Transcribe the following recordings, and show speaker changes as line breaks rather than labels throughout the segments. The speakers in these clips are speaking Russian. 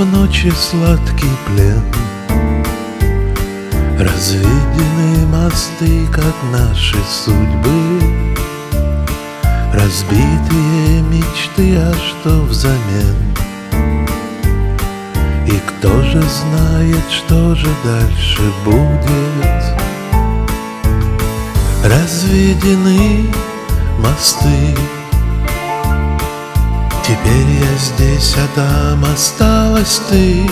в ночи сладкий плен. Разведены мосты, как наши судьбы, разбитые мечты, а что взамен? И кто же знает, что же дальше будет? Разведены мосты. Теперь я здесь, а там осталась ты.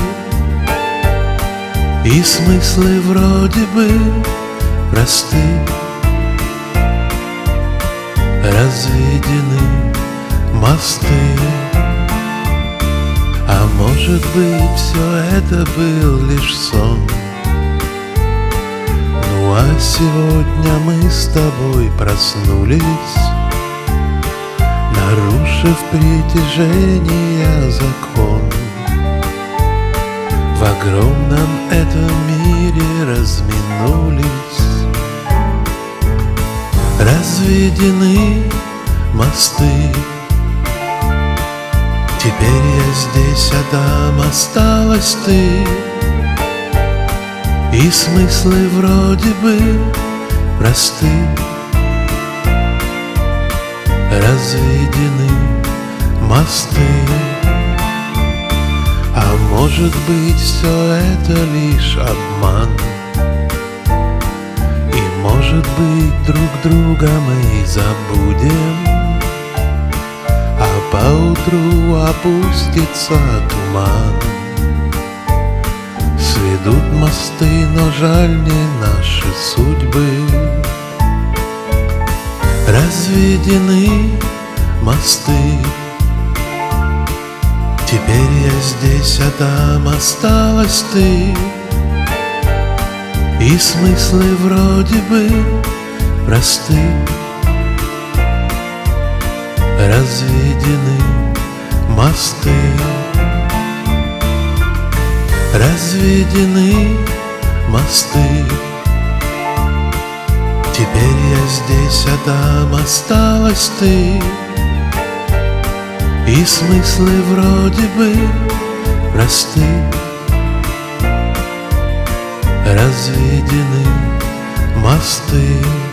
И смыслы вроде бы просты. Разведены мосты. А может быть, все это был лишь сон. Ну а сегодня мы с тобой проснулись, нарушив притяжение закон. В огромном этом мире разминулись. Разведены мосты. Теперь я здесь, а там осталась ты. И смыслы вроде бы просты. Разведены мосты. А может быть, все это лишь обман. И может быть, друг друга мы забудем, а поутру опустится туман. Сведут мосты, но жаль не наши судьбы. Разведены мосты. Теперь я здесь, а там осталась ты. И смыслы вроде бы просты. Разведены мосты. Разведены мосты. Теперь я здесь, а там осталась ты. И смыслы вроде бы просты. Разведены мосты.